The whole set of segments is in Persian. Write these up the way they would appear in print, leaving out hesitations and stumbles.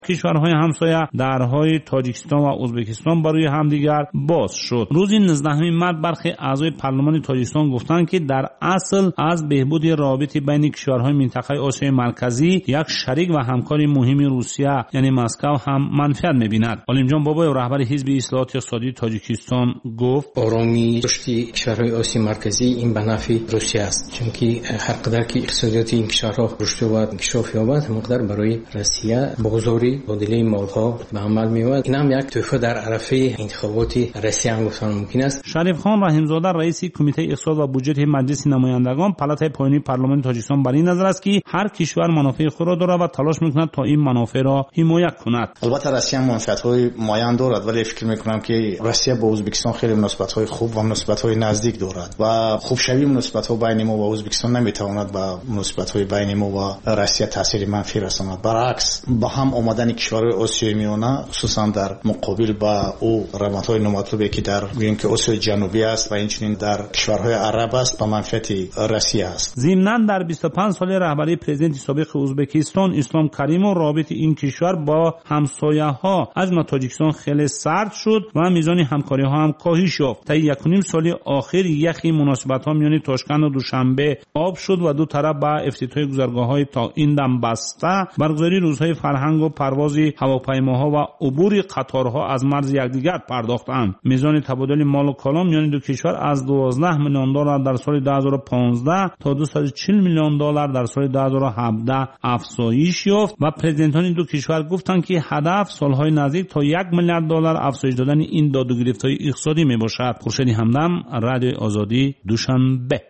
کشورهای همسایه درهای تاجیکستان و ازبکستان برای همدیگر باز شد. روز 19 مارس برخی اعضای پارلمان تاجیکستان گفتند که در اصل از بهبود رابطه بین کشورهای منطقه آسیای مرکزی یک شریک و همکار مهم روسیه یعنی مسکو هم منفعت می‌بیند. علیم جان بابای رهبر حزب اصلاحات اقتصادی تاجیکستان گفت آرامی رشد کشورهای آسیای مرکزی این به نفع روسیه است، چون که هر قدر که اقتصادیات این کشورها رشد و انکشاف یابد همانقدر برای روسیه بازاری مبادله مالها به عمل می‌آید. این هم یک تحفه در عرفه انتخابات روسیه هم گفتن ممکن است. شریف خان رحیمزاده رئیس کمیته اقتصاد و بودجه مجلس نمایندگان پالاتای پایینی پارلمان تاجیکستان بر این نظر است که هر کشور منافع خود را دارد و تلاش می‌کند تا این منافع را حمایت کند. البته روسیه منفعت‌های معین دارد، ولی فکر می‌کنم که روسیه با ازبکستان خیلی مناسبت‌های خوب و مناسبت‌های نزدیک دارد و خوب شوی مناسبت‌ها بین ما و ازبکستان نمی‌تواند با مناسبت‌های بین ما و روسیه تاثیر منفی رساند. برعکس با هم آمدن کشورهای آسیای میانه خصوصا در مقابل با او روندهای نامطلوبی که در گوییم که آسیای جنوبی است و اینچنین در کشورهای عرب است به منفعت روسیه است. ضمناً در 25 سال رهبری پرزیدنت سابق ازبکستان اسلام کریموف رابطه این کشور با همسایه‌ها از جمله تاجیکستان خیلی سرد شد و میزان همکاری‌ها هم کاهش یافت. تا 1.5 سال اخیر یخی مناسبت‌ها میان تاشکند و دوشنبه آب شد و دو طرف با افتتاح گذرگاه‌های تا این دم بسته، برگزاری روزهای فرهنگ و پرواز هواپیماها و عبور قطارها از مرز یکدیگر پرداختند. میزان تبادل مال و کالا میان دو کشور از 12 میلیون دلار در سال 2015 تا 240 میلیون دلار در سال 2017 افزایش یافت و پرزیدنتان دو کشور گفتند که هدف سالهای نزدیک تا 1 میلیارد دلار افزایش دادن این داد و گرفت‌های اقتصادی میباشد. خورشید همدم، رادیو آزادی، دوشنبه.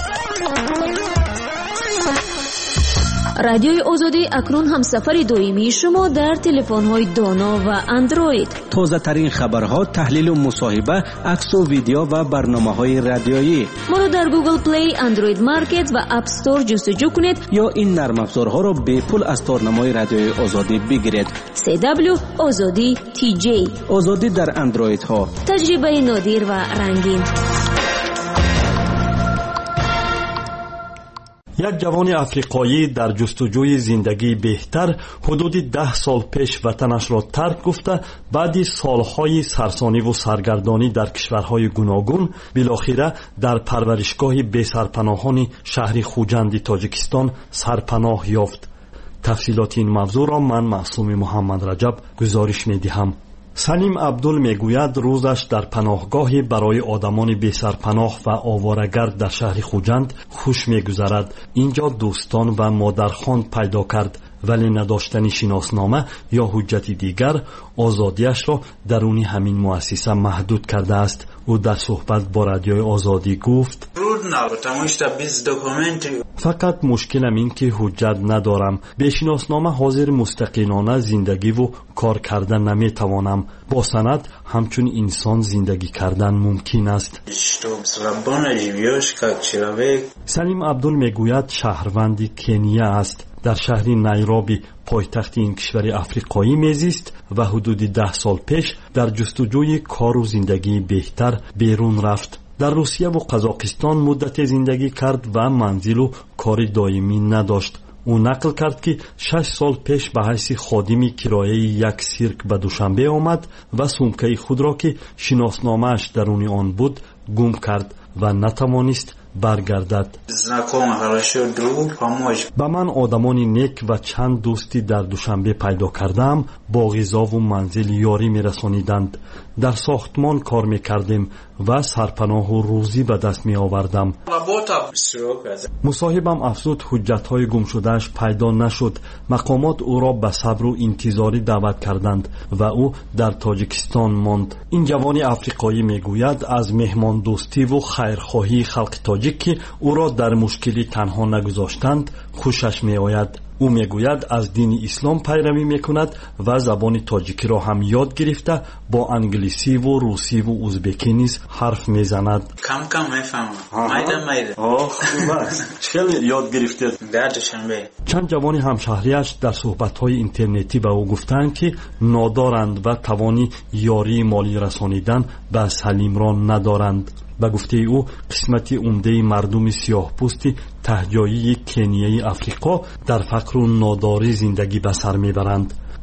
رادیوی آزادی اکنون هم سفر دائمی شما در تلفن‌های دانا و اندروید. تازه ترین خبرها، تحلیل و مصاحبه، عکس و ویدیو و برنامه‌های رادیویی. ما را در گوگل پلی، اندروید مارکت و اپ استور جستجو کنید یا این نرم افزارها را به پول از تارنمای رادیوی آزادی بگیرید. CW آزادی TJ. آزادی در اندروید ها. تجربه نادر و رنگین. یک جوان افریقایی در جستجوی زندگی بهتر حدود 10 سال پیش وطنش را ترک گفته بعد سالهای سرسانی و سرگردانی در کشورهای گوناگون بالاخره در پرورشگاه بی‌سرپناهان شهر خوجند تاجیکستان سرپناه یافت. تفصیلات این موضوع را من معصوم محمد رجب گزارش می‌دهم. سلیم عبدل میگوید روزش در پناهگاهی برای آدمان بی‌سرپناه و آواره‌گرد در شهر خوجند خوش میگذرد. اینجا دوستان و مادرخوان پیدا کرد، ولی نداشتن شناسنامه یا حجت دیگر آزادیش را درون همین مؤسسه محدود کرده است. او در صحبت با رادیوی آزادی گفت فقط مشکلم این که حجت ندارم. به شناسنامه حاضر مستقلانه زندگی و کار کردن نمیتوانم. با سند همچون انسان زندگی کردن ممکن است. سلیم عبدل میگوید شهروند کنیا است. در شهر نایروبی پایتخت این کشور افریقایی میزیست و حدود 10 سال پیش در جستجوی کار و زندگی بهتر بیرون رفت. در روسیه و قزاقستان مدت زندگی کرد و منزل و کار دائمی نداشت. او نقل کرد که 6 سال پیش به حیث خادم کرایه یک سیرک به دوشنبه آمد و سومکه خود را که شناسنامه‌اش درون آن بود گم کرد و نتوانست برگردد. با من آدمان نیک و چند دوستی در دوشنبه پیدا کردم. با غذا و منزل یاری میرسانیدند. در ساختمان کار میکردیم و سرپناه و روزی به دست می آوردم. مصاحبم افزود حجتهای گم شدهش پیدا نشد. مقامات او را به صبر و انتظاری دعوت کردند و او در تاجیکستان ماند. این جوان افریقایی میگوید از مهمان دوستی و خیرخواهی خلق تاجیک که او را در مشکلی تنها نگذاشتند خوشش می آید. او میگوید از دین اسلام پیروی میکند و زبان تاجیکی را هم یاد گرفته با انگلیسی و روسی و ازبکی نیز حرف میزند. کم میفهمم. خوب است. چه یاد گرفته؟ در دوشنبه. چند جوان همشهریش در صحبت‌های اینترنتی به او گفتند که نادارند و توانی یاری مالی رسانیدن به سلیم را ندارند. به گفته او قسمتی عمده مردم سیاه پوستی تهجایی کنیای افریقا در فقر و ناداری زندگی به سر میبرند.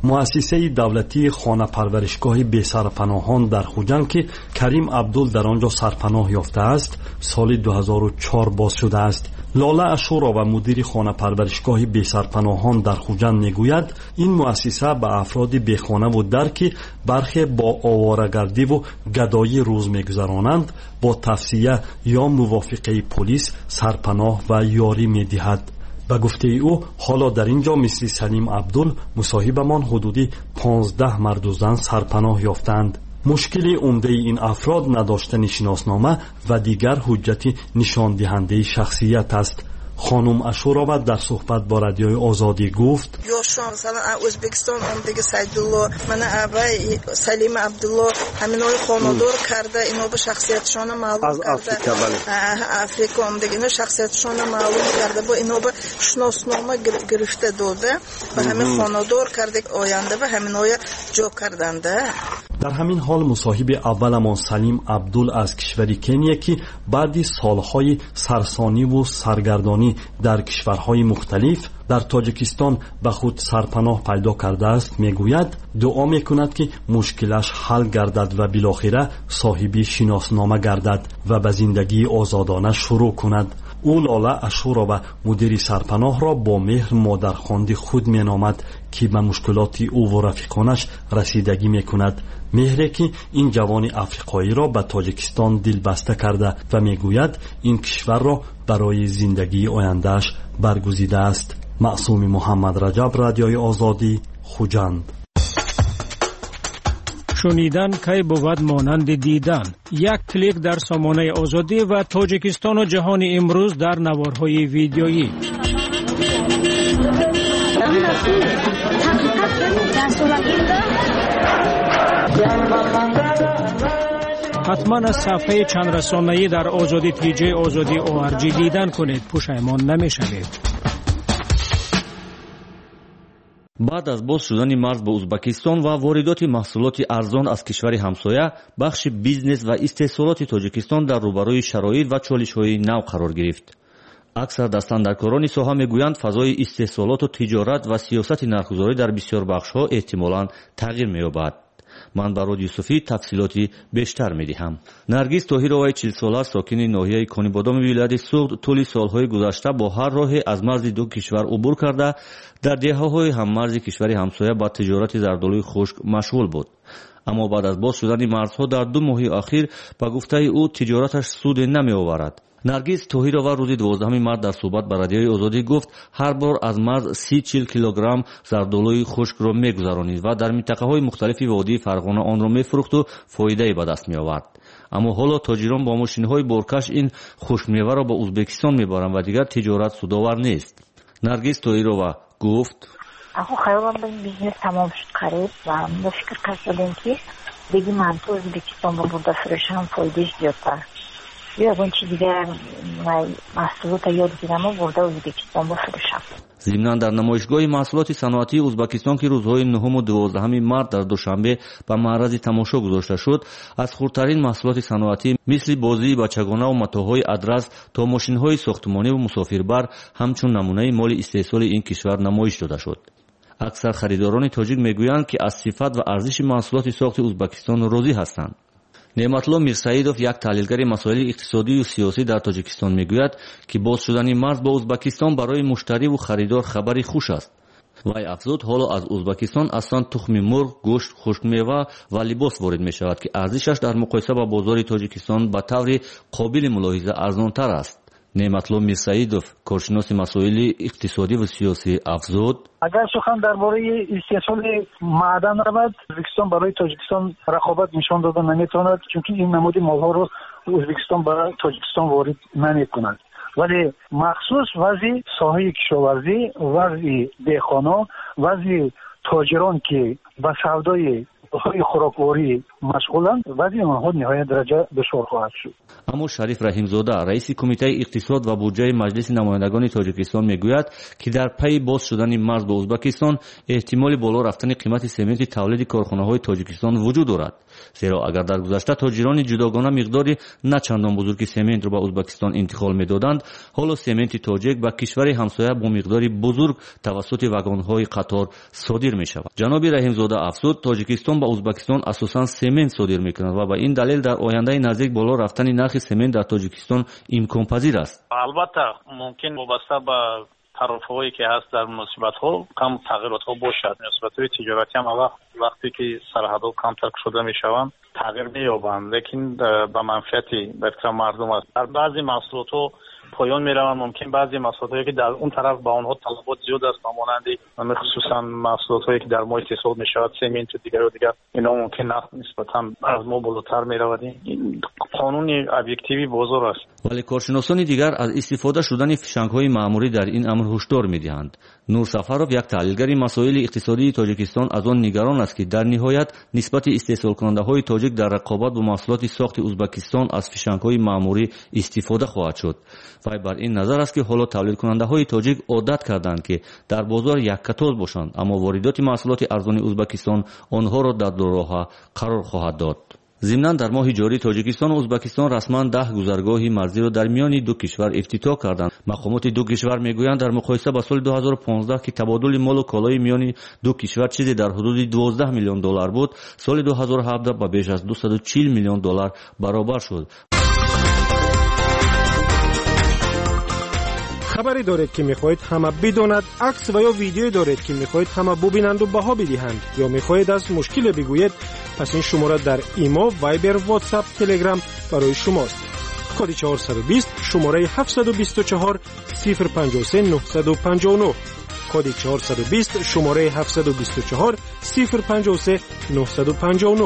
مؤسسه دولتی خانه پرورشگاه بی‌سرپناهان در خوجند که کریم عبدل در آنجا سرپناه یافته است سال 2004 باز شده است. لاله اشورا و مدیر خانه پرورشگاه بی‌سرپناهان در خوجند میگوید این مؤسسه به افراد بیخانه و در که برخی با آواره‌گردی و گدایی روز میگذرانند با توصیه یا موافقه پلیس سرپناه و یاری میدهد. به گفته او حالا در اینجا مثل سلیم عبدل مصاحبمان حدودی 15 مرد و زن سرپناه یافتند. مشکل عمده این افراد نداشتن شناسنامه و دیگر حجت نشان دهنده شخصیت است. خانم اشورا در صحبت با رادیوی آزادی گفت مثلا ازبکستان اومدگی سیدالله من ابای سلیم عبدالله همینای خانه‌دار کرده اینا به شخصیتشون معلوم کرده افریقا اومدگی اینا شخصیتشون معلوم کرده با اینا به شناسنامه گرفته داده و همین خانه‌دار کرده آینده و همینای جا کردنده. در همین حال مصاحب اولمان سلیم عبدل از کشور کنیا که بعد سالهای سرسانی و سرگردانی در کشورهای مختلف در تاجیکستان به خود سرپناه پیدا کرده است میگوید دعا میکند که مشکلش حل گردد و بالاخره صاحب شناسنامه گردد و به زندگی آزادانه شروع کند. او لاله اشورا و مدیر سرپناه را با مهر مادرخواند خود مینامد که به مشکلات او و رفیقانش رسیدگی میکند. مهری که این جوان افریقایی را به تاجیکستان دلبسته کرده و میگوید این کشور را برای زندگی آیندهش برگزیده است. معصوم محمد رجب، رادیوی آزادی، خوجند. شنیدن کی بود مانند دیدن. یک کلیک در سامانه آزادی و تاجیکستان و جهان امروز در نوارهای ویدیویی. حتما از صفحه چند رسانه‌ای در آزادی تیجی آزادی ORG دیدن کنید، پشیمان نمی‌شوید. بعد از باز شدن مرز با ازبکستان و واردات محصولات ارزان از کشور همسایه، بخش بیزنس و استحصالات تاجیکستان در روبروی شرایط و چالش‌های نو قرار گرفت. اکثر دستاندرکاران ساحه میگویند فضای استحصالات و تجارت و سیاست نرخگذاری در بسیار بخش‌ها احتمالاً تغییر می‌یابد. من برای یوسفی تفصیلاتی بیشتر می‌دهم. نرگس طاهیروی 40 ساله ساکن ناحیه کنیبادام ولایت سوغد طول سال‌های گذشته با هر راهی از مرز دو کشور عبور کرده در دهه‌های هممرز کشور همسایه با تجارت زردآلوی خشک مشغول بود. اما بعد از باز شدن مرزها در 2 ماه اخیر به گفته او تجارتش سود نمی‌آورد. نرگس طاهیرова روزی 12 مارس در صحبت با رادیوی آزادی گفت هر بار از مرز 30-40 کیلوگرم زردآلوی خشک را می‌گذرانید و در منطقه‌های مختلف وادی فرغانه آن را می‌فروخت و فایده به دست می‌آورد. اما حالا تاجران با ماشین‌های بارکش این خشک میوه را به ازبکستان می‌برند و دیگر تجارت سودآور نیست. نرگس طاهیرova گفت آخه خیالم به بیزنس تمام شد قریب و ما فکر کردیم که بگیم من تو ازبکستان با برده فروشم فایدهش زیادتر. یا از اون چی دیگر محصولات یاد گیرم و برده ازبکستان بفروشم. ضمناً در نمایشگاه محصولات صنعتی ازبکستان که روزهای 9 و 12 مارس در دوشنبه به معرض تماشا گذاشته شد، از خردترین محصولات صنعتی مثل بازی بچگانه و متاح‌های ادرس تا ماشین‌های ساختمانی و مسافربر همچون نمونه مال استحصال این کشور نمایش داده شد. اکثر خریداران تاجیک میگویند که از صفت و ارزش محصولات ساخت ازبکستان راضی هستند. نعمتالله میرسعیدوف یک تحلیلگر مسائل اقتصادی و سیاسی در تاجیکستان میگوید که باز شدن مرز با ازبکستان برای مشتری و خریدار خبری خوش است. وی افزود حالا از ازبکستان اصلا تخم مرغ، گوشت، خشک میوه و لباس وارد می شود که ارزشش در مقایسه با بازار تاجیکستان به طور قابل ملاحظه ارزانتر است. نعمتالله میرسعیدوف کارشناس مسائل اقتصادی و سیاسی افزود اگر سخن درباره استحصال معدن رود، ازبکستان برای تاجیکستان رقابت نشان دادن نمیتواند، چون این نمود مالها رو ازبکستان برای تاجیکستان وارد نمیکند. ولی مخصوص وضع ساحه کشاورزی، وضع دهقانا، وضع تاجران که به سودای های خوراکواری مشغولند، وضع آنها نهایت درجه دشوار خواهد شد. аммо Шариф Раҳимзода, раиси кумитаи иқтисод ва буҷаи маҷлиси намояндагони Тоҷикистон мегӯяд, ки дар пайи боз шудани марз ба Узбекистон эҳтимоли боло рафтани қимати сементи тавлиди корхонаҳои Тоҷикистон вуҷуд дорад. зеро агар дар гузашта тоҷирони ҷудогона миқдори начандон бузурги сементро ба Узбекистон интиқол медоданд, ҳоло сементи тоҷик ба кишвари ҳамсоя бо миқдори бузург тавассути вагонҳои қатор содир мешавад. ҷаноби Раҳимзода афзуд, Тоҷикистон ба Узбекистон асосан семент содир мекунад ва ба ин далел дар ояндаи наздик боло рафтани нархи семент дар Тоҷикистон имконпазир аст. албатта мумкин вобаста ба тарафҳое ки ҳаст дар муносибатҳо кам тағйиротҳо бошад. муносибатҳои тиҷоратӣ ҳам вақте ки сарҳадҳо камтар кушода мешаванд тағйир меёбанд, лекин ба манфиати бартра мардум аст. дар баъзе маҳсулотҳо поён мераванд. мумкин баъзе маҳсулотҳое ки дар он тараф ба онҳо талабот зиёд аст, монанди хусусан маҳсулотҳое ки дар мо истеҳсол мешавад, сементу дигару дигар, ино мумкин нарх нисбатан аз мо болотар меравад. ин қонуни объективи бозор аст. вале коршиносони дигар аз истифода шудани фишангҳои маъмурӣ дар ин амр ҳушдор медиҳанд. Нур Сафаров, як таҳлилгари масоили иқтисодии Тоҷикистон, аз он нигарон аст, ки дар ниҳоят нисбати истеҳсолкунандаҳои тоҷик дар рақобат бо маҳсулоти сохти Узбекистон аз фишангҳои маъмурӣ истифода хоҳад шуд. вай бар ин назар аст, ки ҳоло тавлидкунандаҳои тоҷик одат карданд, ки дар бозор яккатоз бошанд, аммо воридоти маҳсулоти арзони Узбекистон онҳоро дар дороҳа қарор хоҳад дод. зимнан дар моҳи ҷорӣ Тоҷикистону Узбекистон расман 10 гузаргоҳи марзиро дар миёни ду кишвар ифтитоҳ карданд. мақомоти ду кишвар мегӯянд, дар муқоиса ба соли 2015 ки табодули молу колои миёни ду кишвар чизе дар ҳудуди $12 миллион буд, соли 2017 ба беш аз $240 миллион баробар шуд. خبری دارید که میخواهید همه بداند، عکس و یا ویدیویی دارید که میخواهید همه ببینند و بها بدهند، یا میخواهید از مشکل بگویید، پس این شماره در ایمو، وایبر، واتساپ، تلگرام برای شماست. کد 420 شماره 724 053 959. کد 420 شماره 724 053 959.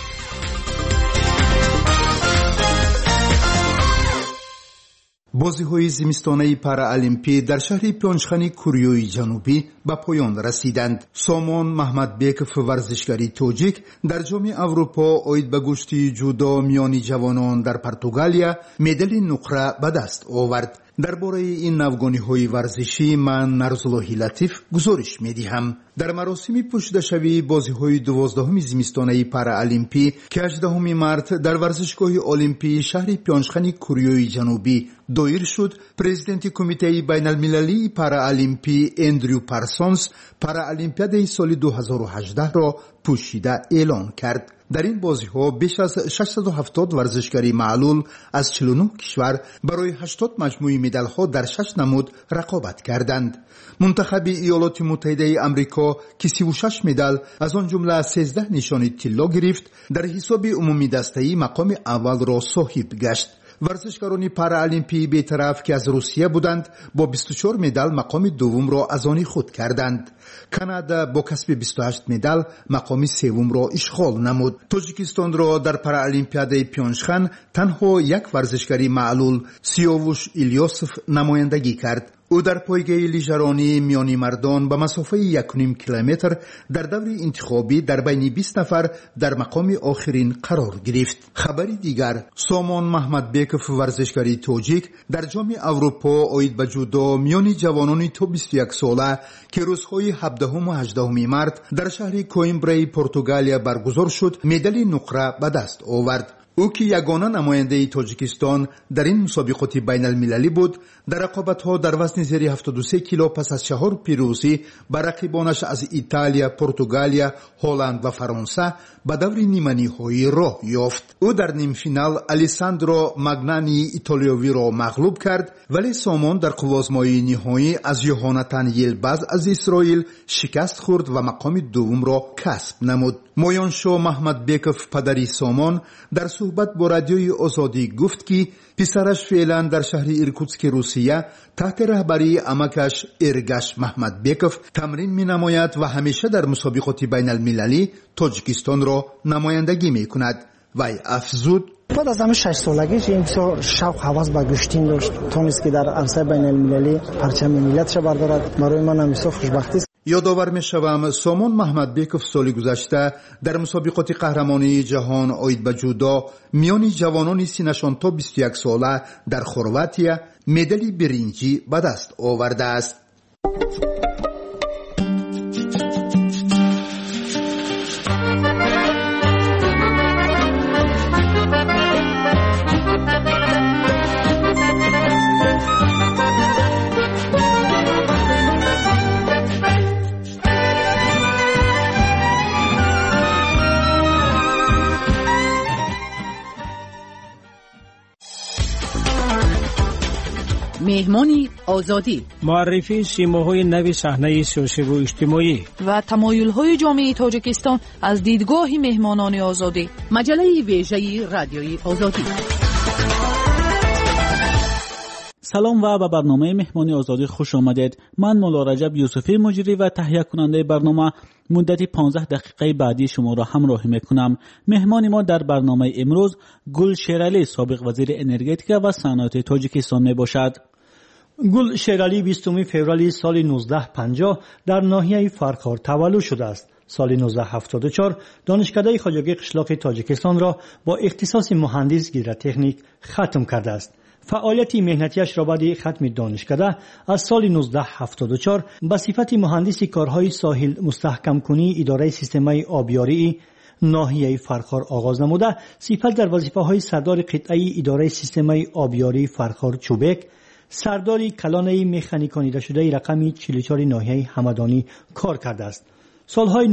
бозиҳои зимистонаи параолимпӣ дар шаҳри пёнчхани Кореяи ҷанубӣ ба поён расиданд. Сомон Маҳмадбеков, варзишгари тоҷик, дар ҷоми Аврупо оид ба гӯшти ҷудо миёни ҷавонон дар Португалия медали нуқра ба даст овард. дар бораи ин навгониҳои варзишӣ ман Нарзуллоҳи Латиф гузориш медиҳам. дар маросими пӯшидашавии бозиҳои 12 зимистонаи параолимпӣ ки 18 март дар варзишгоҳи олимпии шаҳри пёнчхани Кореяи ҷанубӣ доир шуд, президенти кумитаи байналмилалии параолимпӣ Эндрю Парсонс параолимпиадаи соли 2018-ро пӯшида эълон кард. дар ин бозиҳо беш аз 670 варзишгари маълул аз 49 кишвар барои 80 маҷмӯи медалҳо дар 6 намуд рақобат карданд. мунтахаби иёлоти муттаҳидаи амрико ки 36 медал, аз он ҷумла 13 нишони тилло гирифт, дар ҳисоби умумии дастаӣ мақоми аввалро соҳиб гашт. варзишгарони параолимпии бетараф ки аз Русия буданд, бо 24 медал мақоми дуввумро аз они худ карданд. Канада бо касби 28 медал мақоми севумро ишғол намуд. Тоҷикистонро дар параолимпиадаи Пёнчхан танҳо як варзишгари маълул, Сиёвуш Ильёсов, намояндагӣ кард. ӯ дар пойгаи лижаронӣ миёни мардон ба масофаи 1.5 километр дар даври интихобӣ дар байни 20 нафар дар мақоми охирин қарор гирифт. хабари дигар, Сомон Маҳмадбеков, варзишгари тоҷик, дар ҷоми Аврупо оид ба ҷудо миёни ҷавонони то 21 сола ки рӯзҳои 17 ва 18 март дар шаҳри Коимбраи Португалия баргузор шуд, медали нуқра ба даст овард. ӯ ки ягона намояндаи Тоҷикистон дар ин мусобиқоти байналмилалӣ буд, дар рақобатҳо дар вазни зери 73 кило пас аз 4 пирӯзӣ ба рақибонаш аз Италия, Португалия, Ҳолланд ва Фаронса ба даври ниманиҳоӣ роҳ ёфт. ӯ дар нимфинал Алессандро Магнании итолиёвиро мағлуб кард, вале Сомон дар қуввозмоии ниҳоӣ аз Йоҳонатан Йилбаз аз Исроил шикаст хӯрд ва мақоми дуввумро касб намуд. Моёншо Маҳмадбеков, падари Сомон, дар суҳбат бо радиои Озодӣ гуфт, ки писараш феълан дар шаҳри Иркутски, Русия, таҳти раҳбарии амакаш Эргаш Маҳмадбеков тамрин менамояд ва ҳамеша дар мусобиқоти байналмилалӣ Тоҷикистонро намояндагӣ мекунад. вай афзуд: بعد از همه 6 سالگیش این بسیار شوق حواس به گشتین داشت، تونست که در عرصه بین المللی پرچم ملتش بردارد. برای من هم بسیار خوشبختی است. یادآور می‌شوم سامان محمدبیکوف سال گذشته در مسابقات قهرمانی جهان اوید به جودو میان جوانان سنشان تا 21 ساله در خرواتیا مدال برنجی به دست آورده است. مهمانی آزادی، معرفی سیماهای نو صحنه سیاسی و اجتماعی و تمایل‌های جامعه تاجیکستان از دیدگاه مهمانان آزادی. مجله ویژه رادیوی آزادی. سلام و به برنامه مهمانی آزادی خوش آمدید. من مولا رجب یوسفی مجری و تهیه کننده برنامه مدت 15 دقیقه بعدی شما را همراهی میکنم. مهمان ما در برنامه امروز گل شیرعلی سابق وزیر انرژتیک و صنایع تاجیکستان می باشد. گل شیرعلی 20 فوریه سال 1950 در ناحیه فرخار تولد شده است. سال 1974 دانشکده خواجگی قشلاق تاجیکستان را با اختصاص مهندس گیدراتکنیک ختم کرده است. فعالیت مهنتیش را بعد ختم دانشکده از سال 1974 به صفت مهندس کارهای ساحل مستحکم کنی اداره سیستم آبیاری ناحیه فرخار آغاز نموده، سپس در وظیفه‌های سردار قطعه اداره سیستم آبیاری فرخار چوبک، سردار کلان مکانیکانیده شده رقم 44 ناحیه همدانی کار کرده است. سالهای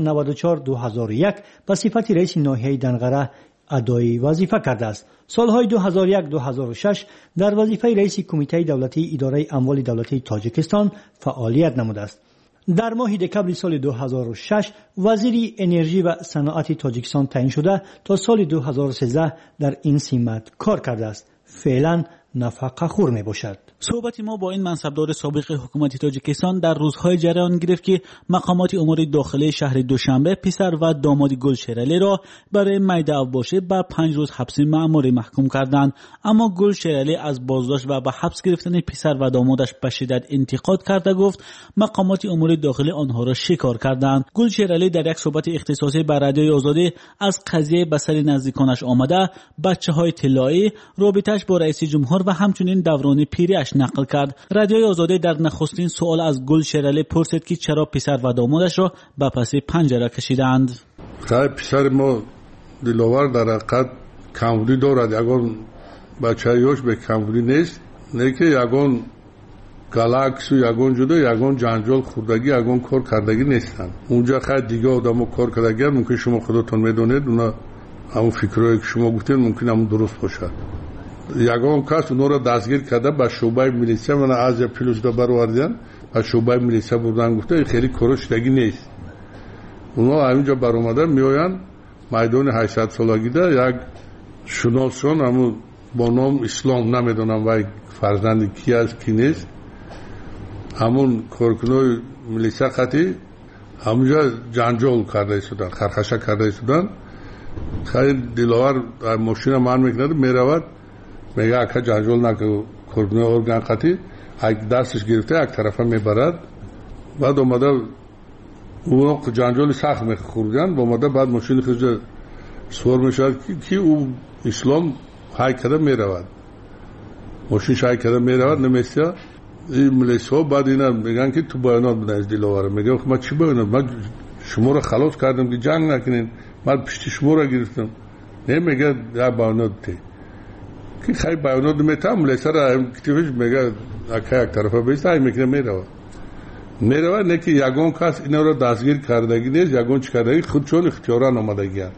1994-2001 به صفت رئیس ناحیه دنغره ادای وظیفه کرده است. سالهای 2001-2006 در وظیفه رئیس کمیته دولتی اداره اموال دولتی تاجیکستان فعالیت نموده است. در ماه دکمبر سال 2006 وزیر انرژی و صنعت تاجیکستان تعیین شده تا سال 2013 در این سمت کار کرده است. فعلا نفقه خور می باشد. صحبت ما با این منصبدار سابق حکومت تاجیکستان در روزهای جریان گرفت که مقامات امور داخلی شهر دوشنبه پسر و داماد گل شیرعلی را برای میده اوباشه به 5 روز حبس مأموری محکوم کردند. اما گل شیرعلی از بازداشت و به حبس گرفتن پسر و دامادش به شدت انتقاد کرده گفت مقامات امور داخلی آنها را شکار کردند. گل شیرعلی در یک صحبت اختصاصی بر رادیوی آزادی از قضیه به سر نزدیکانش آمده، بچه‌های طلایی، رابطه‌اش با رئیس جمهور و همچنین دوران پیریش نقل کرد. رادیوی آزادی در نخستین سوال از گل شیرعلی پرسید که چرا پسر و دامادش را به پس پنجره کشیدند. پسر ما دلاور در حقیقت کمبودی دارد. یگان بچه‌هایش به کمبودی نیست، نه که یگان گالاکس و یگان جدا یگان جنجال خوردگی یگان کار کردگی نیستند. اونجا خیلی دیگه آدمو کار کردگی ممکن شما خودتون میدونید، اونا همون فکرایی که شما گفتید ممکن همون درست باشد. یگان کس اونها را دستگیر کرده به شعبه میلیسیا من از پلوس دا برآوردن به شعبه میلیسیا بردن، گفته خیلی کارشدگی نیست. اونها همینجا برآمدن میآیند میدان 800 سالگی ده یک شناسان همون با نام اسلام نمیدونم و فرزند کی است کی نیست، همون کارکنای میلیسیا خطی همونجا جنجال کرده شدن، خرخشه کرده شدن. خیلی دلاور ماشین من میکنه میرود میگه اکا جنجال نکه کارکنای ارگان خطی یک دستش گرفته یک طرفه میبرد. بعد اومده اون جنجال سخت میخوردن و اومده بعد ماشین خیلی سوار میشد که او اسلام های کده میرود، ماشین شای کده میرود نمیسته. این ملیسا بعد اینا میگن که تو بیانات بده از دلاوره. میگه من چی بیانات؟ من شما رو خلاص کردم که جنگ نکنین، من پشت شما رو گرفتم. نه میگه یا بیانات تی که خیلی بیانات میتم ملیسا را کتیفش میگه اکا یک طرفه بیسته های میکنه میرود نه که یگان کس اینا رو دستگیر کردگی نیست، یگان چی کردگی خود چون اختیاران آمدگی هست.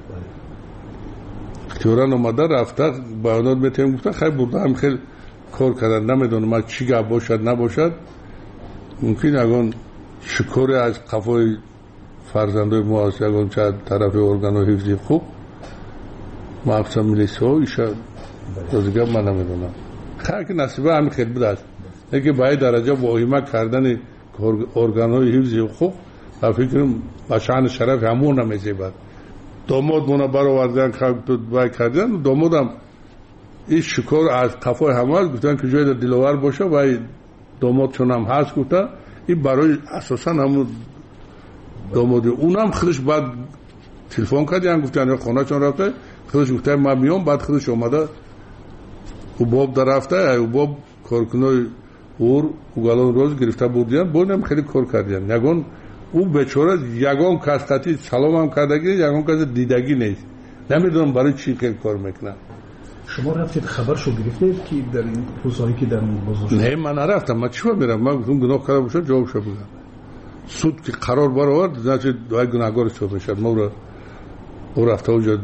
اختیاران آمده رفته بیانات میتیم گفته خیلی برده هم خیلی کار کردن. نمیدونم من چی گفت باشد نباشد، ممکن یگان شکوری از قفای فرزندای ما هست، یگان چه طرف ارگان و حفظی خوب محفظه ملیسه ها ایشا دیگه من نمیدونم. خیلی که نصیبه همین خیلی بوده است که باید درجه واهمه کردن ارگان‌های حفظی خوب و فکرم به شأن شرف همون نمی‌زیبد. داماد مونه برآوردن باید کردن، دامادم این شکار از قفای همه گفتن که جای دلاور باشه و داماد چون هم هست گفته این برای اساسا همون دامادی اونم خودش بعد تلفن کردن گفتن خونه چون رفته خودش گفته من میام بعد خودش اومده او باب در رفته او باب کارکنای اور اوگالان روز گرفته بودن بونم خیلی کار کردن یگان او بیچاره یگان کس قطعی سلام هم کردگی یگان کس دیدگی نیست نمیدونم برای چی خیلی کار میکنن. شما رفتید خبرشو گرفتید که در این روزایی که در بازار نه من نرفتم من چیکار میرم من گفتم گناه کرده باشه جوابشو بگم سود که قرار برآورد значит دوای گناهکار شو میشد ما او رفته اونجا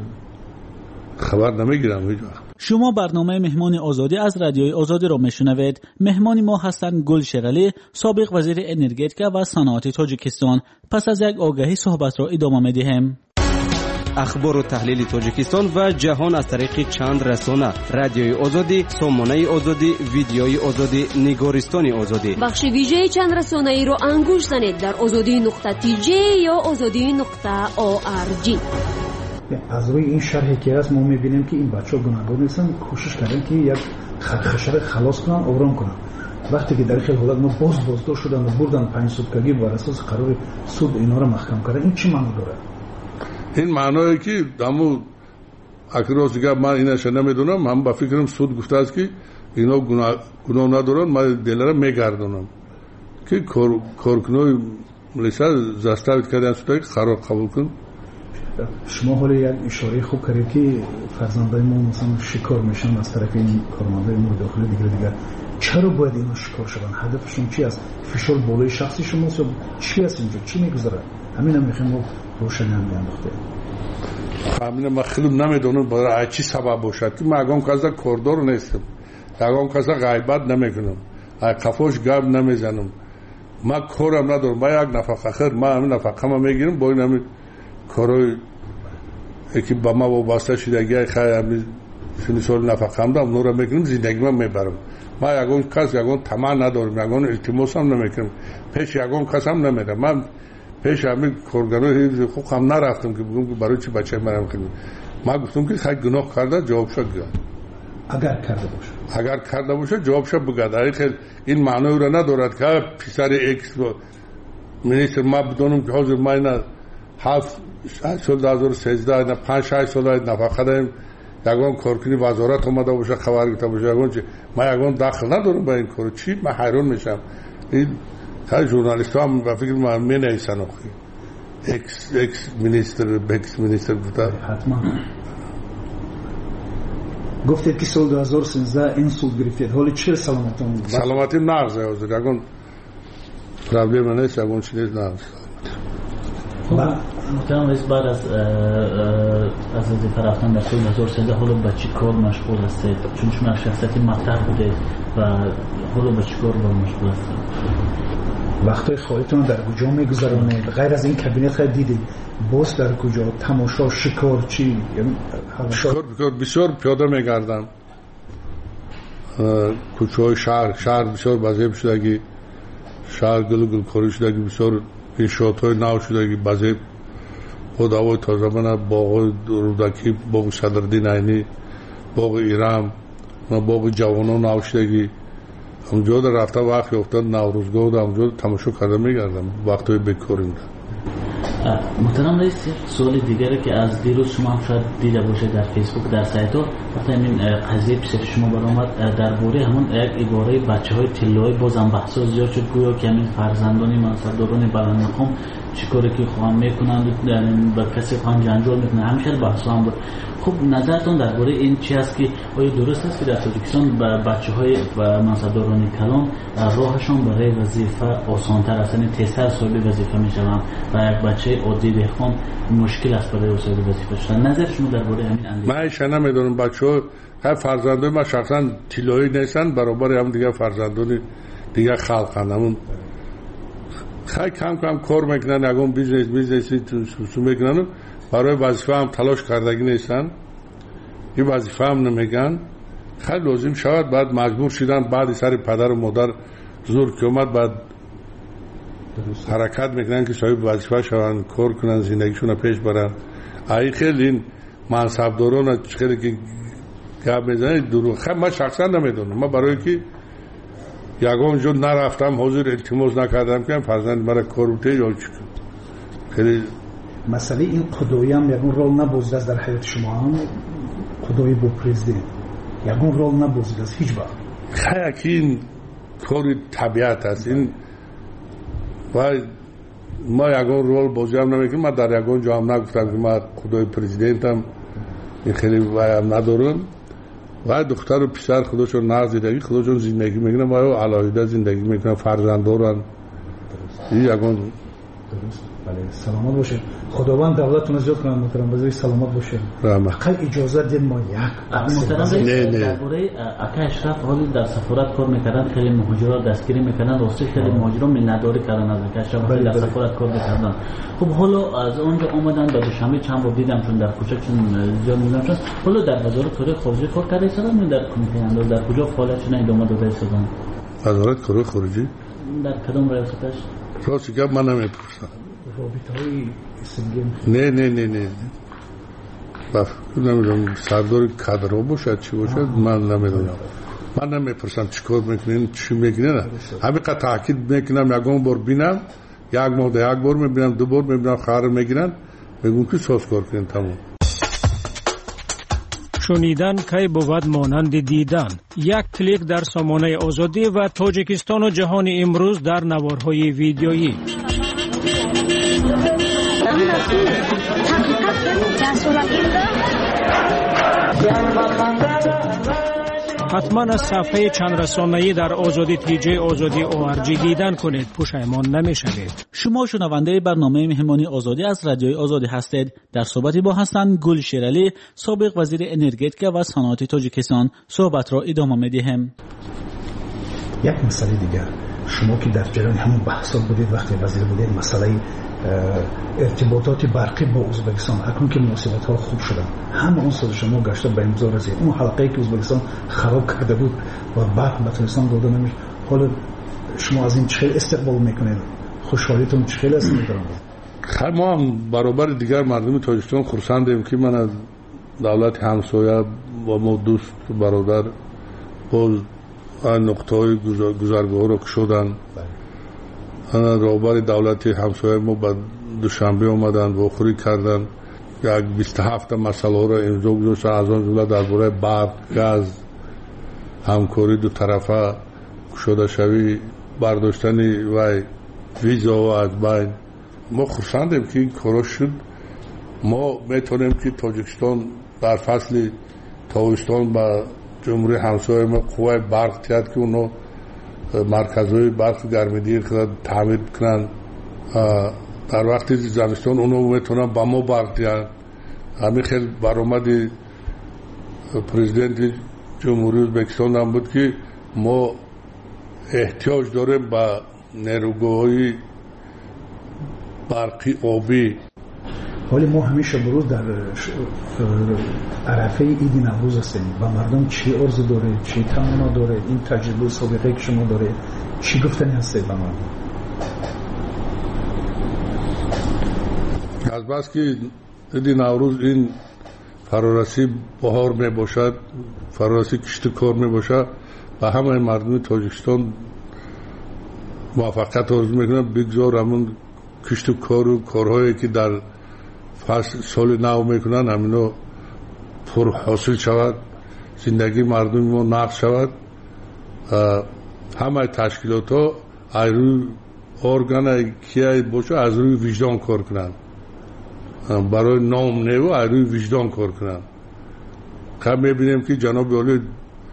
خبر نمیگیرم هیچ وقت. شما برنامه مهمان آزادی از رادیوی آزادی را میشنوید. مهمان ما هستند گل شیرالی، سابق وزیر انرژتیک و صنعت تاجیکستان. پس از یک آگهی صحبت را ادامه میدیم. اخبار و تحلیل تاجیکستان و جهان از طریق چند رسانه: رادیوی آزادی، سامانه آزادی، ویدیوی آزادی، نگارستان آزادی. بخش ویژه چند رسانه ای را انگوش زنید در azadi.tj یا azadi.org. از روی این شرحی که هست ما میبینیم که این بچه‌ها گناهکار نیستن، کوشش کردن که یک خرخشه خلاص کنن، آرام کنن. وقتی که در خیلی حالت ما بازداشت شدن و بردن 5 سوتگی بر اساس قرار سود اینا رو محکم کردن، این چی معنی داره؟ این معنایی که دمو اکراس دیگه من اینش نمیدونم، هم با فکرم سود گفته است که اینا گناه ندارن، من دلارم میگردونم که کارکنای ملیسا زاستاوید کردن سودایی خراب قبول کن. شما حالا یک اشاره خوب کردید که فرزندای ما مثلا شکار میشن از طرف این کارمندای امور داخلی دیگه چرا باید اینا شکار شدن؟ هدفشون چی است؟ فشار بالای شخصی شماست یا چی است اینجا؟ چی میگذره؟ همین هم میخوایم ما روشنی هم بیانداخته. همین ما خیلی نمیدونم برای چی سبب باشد که من اگم کازا کوردور نیستم، اگم کازا غیبت نمیکنم، قفاش گاب نمیزنم، ما کارم ندارم، ما یک نفقه خیر ما همین نفقه ما میگیرم با این همین کارای که با ما وابسته شدگی خیلی سنی سال نفقه هم دارم نورا میکنم زندگی من میبرم. ما یگان کس یگان طمع ندارم، یگان التماس هم نمیکنم، پیش یگان کس هم نمیرم. من پیش همین کارگرای حفظ حقوق هم نرفتم که بگم برای چی بچه مرم کنیم. ما گفتم که خیلی گناه کرده جوابشو بگه. اگر کرده باشه جوابشو بگه. خیلی این معنی رو ندارد که پسر ایکس منیستر ما بدونم که حاضر ما اینا 7 سال 2013 نه 5 6 سال نفقه داریم، یگان کارکنی وزارت اومده باشه خبر گرفته باشه، یگان چی ما یگان دخل ندارم با این کار. چی من حیران میشم. این تا ژورنالیست هم با فکر من مینویسن آخه اکس مینیستر بوده. حتما گفتید که سال 2013 این سود گرفتید، حالا چه سلامتی نغزه حاضر یگان پرابلم نیست، یگان چی نیست نغز. محترم رئیس بعد از وظیفه رفتن در سال 2013 حالا به چی کار مشغول هستید؟ چون شما شخصیتی مطرح بودید و حالا به چی کار مشغول هستید؟ وقتای خواهیتون در کجا میگذرانید؟ غیر از این کابینت خیلی دیدید باز در کجا؟ تماشا، شکار، چی؟ شکار بسیار پیاده میگردم کوچه های شهر بسیار بزیب شدگی، شهر گل کاری شدگی، بسیار انشاءات های نو شدگی بزیب، خود هوای تازه بنا، باغ رودکی، باغ صدرالدین عینی، باغ ایران، باغ جوانان نو شدگی. اونجا در رفته وقت افتاد نوروزگاه در اونجا تماشا کرده میگردم وقتای بکاریم. محترم رئیس سوال دیگری که از دیروز شما هم شاید دیده باشه در فیسبوک در سایت‌ها، وقتی این قضیه پیش شما برآمد درباره همون یک عباره بچه‌های طلایی بازم بحث زیاد شد، گویا که همین فرزندان منصبداران بلندمقام چیکاری که خواهم میکنند به کسی خواهم جنجال میکنند، همیشه بحث هم بود. خب نظرتون درباره این چی است که آیا درست است که در تاجیکستان بچه‌های منصبداران کلان راهشون برای وظیفه آسان‌تر است، یعنی تیزتر صاحب وظیفه میشوند و یک بچه عادی دهقان مشکل است برای صاحب وظیفه شدن؟ نظر شما درباره همین اندیشه؟ من ایشان نمیدونم. بچه‌ها فرزندان ما شخصا طلایی نیستن برابر هم دیگه فرزندان دیگه خلقن، همون خیلی کم کار میکنن، یکم بیزنسی تو میکنن، برای وظیفه هم تلاش کردگی نیستن، این وظیفه هم نمیگن. خیلی لازم شود بعد مجبور شدن بعد سر پدر و مادر زور که اومد بعد حرکت میکنن که صاحب وظیفه شوند، کار کنن، زندگیشون رو پیش برن. ای خیلی این منصبداران خیلی که گپ میزنن دروغ. خیلی من شخصا نمیدونم، من برای که یگان جو نرفتم حضور التماس نکردم که فرزند مرا کروته یا چی خیلی مسئله این خدایی هم یگان رول نبازده است در حیات شما هم خدایی با پرزیدنت یگان رول نبازده است هیچ وقت خیلی این کاری طبیعت است این و ما یگان رول بازی هم نمیکنم من در یگان جا هم نگفتم که من خدای پرزیدنتم این خیلی وایم ندارم و دختر و پسر خودشون نقض زندگی خودشون زندگی میکنن و علاهیده زندگی میکنن فرزند دارن این یگان درست بله سلامت باشه خداوند دولتتون رو زیاد کنه محترم وزیر سلامت باشه فقط اجازه دید ما یک محترم درباره اکا اشرف حالی در سفارت کار میکردن خیلی مهاجرا دستگیری میکردن راستی خیلی مهاجرا منداری کردن از اکا اشرف در سفارت کار میکردن خب حالا از اونجا اومدن به دوشنبه چند بار دیدم چون در کوچه چون زیاد میدم چون حالا در وزارت کار خارجه کار کرده ایستادن در کمیته انداز در کجا فعالیتشون ادامه داده ایستادن وزارت کار خارجه در کدام ریاستش راستی که من نمیپرسم رابطه‌های نه نمیدونم سردار کادرها باشد چی باشد من نمیدونم من نمیپرسم چیکار میکنین چی میکنین همین قد تاکید میکنم یکم بار بینم یک ماه یک بار میبینم دو بار میبینم خبر میگیرن میگم که ساز کار کنین تمام شنیدن کی بود مانند دیدن یک کلیک در سامانه آزادی و تاجیکستان و جهان امروز در نوارهای ویدیویی حتما از صفحه چند رسانه‌ای در آزادی تیجی آزادی ORG دیدن کنید پشیمان نمی‌شوید. شما شنونده برنامه مهمانی آزادی از رادیوی آزادی هستید. در صحبتی با حسن گل شیرالی سابق وزیر انرژتیک و صنعت تاجیکستان صحبت را ادامه می‌دهیم. یک مسئله دیگر شما که در جریان همون بحثات بودید وقتی وزیر بودید مسئله ارتباطات برقی با ازبکستان اکنون که مناسبت‌ها خوب شدن همه اون سال شما گشته به امضا رسید اون حلقه‌ای که ازبکستان خراب کرده بود و برق به ترکستان داده نمیشه حالا شما از این چه استقبال میکنید خوشحالیتون چه است می‌دارم ما هم برابر دیگر مردم تاجیکستان خرسندیم که من از دولت همسایه و ما دوست برادر باز نقطه‌های گذرگاه را کشیدن رهبر دولت همسایه ما به دوشنبه اومدن و خوری کردن یک 27 مسئله را امضا گذاشتن از آن جمله درباره برق گاز همکاری دو طرفه گشوده شوی برداشتن و ویزا و از بین ما خرسندیم که این کارا شد ما میتونیم که تاجیکستان در فصل تابستان به جمهوری همسایه ما قوه برق تیاد که اونا مرکزهای برق گرمگیری تعمیر کنن در وقتی زمستان اونا میتونن با ما برق دیان همین خیلی برآمد پرزیدنت جمهوری ازبکستان هم بود که ما احتیاج داریم به نیروگاه‌های برقی آبی ولی ما همیشه بروز در عرفه عید نوروز هستیم و مردم چی عرض داره چی تمنا داره این تجربه سابقه که شما داره چی گفتنی هسته به مردم از بس که عید نوروز این فرارسی بهار می باشد فرارسی کشت کار می باشد و همه مردم تاجیکستان موفقیت آرزو میکنن بگذار همون کشت کار و کارهایی که در سال نو میکنن همینا پر حاصل شود زندگی مردم ما نقض شود همه تشکیلات ها از روی ارگان که باشه از روی وجدان کار کنن برای نام نیو از روی وجدان کار کنن خب میبینیم که جناب عالی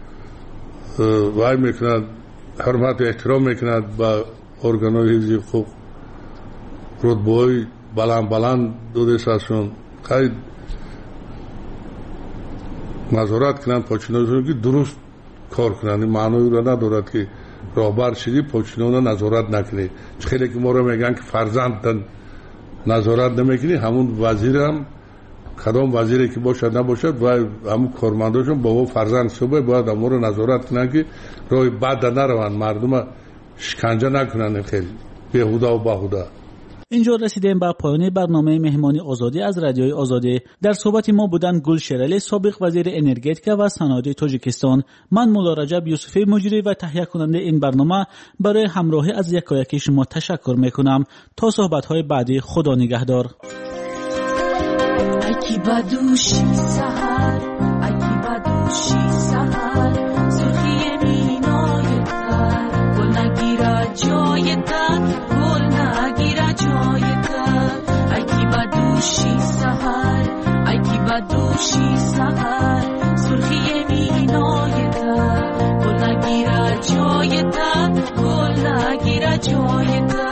وای میکنند حرمت و احترام میکنند با ارگان های حفظی حقوق رتبه های بلند داده سازشون خیلی نظارت کنند پاچیناشون که درست کار کنند این معنی را ندارد که راهبر شدی پاچینان نظارت نکنی خیلی که ما را میگن که فرزند نظارت نمیکنی همون وزیر هم کدام وزیری که باشد نباشد و همون کارمنداشون با فرزند صبح باید ما را نظارت کنند که راه بد نروند مردم شکنجه نکنند خیلی بیهوده و بهوده اینجا رسیدیم به پایان برنامه مهمانی آزادی از رادیوی آزادی. در صحبت ما بودن گل شیرالی، سابق وزیر انرژتیک و صنایع تاجیکستان. من مولا رجب یوسفی مجری و تهیه کننده این برنامه برای همراهی از یکایک شما تشکر میکنم. تا صحبت‌های بعدی، خدا نگهدار. اکی بدوشی سحر، اکی بدوشی سحر، سرخی مینای تر، گل نگیره جای تر، گل نگیره جای تر. اکی بدوشی سحر، اکی بدوشی سحر، سرخی مینای تر، گل نگیره جای تر، گل نگیره جای تر.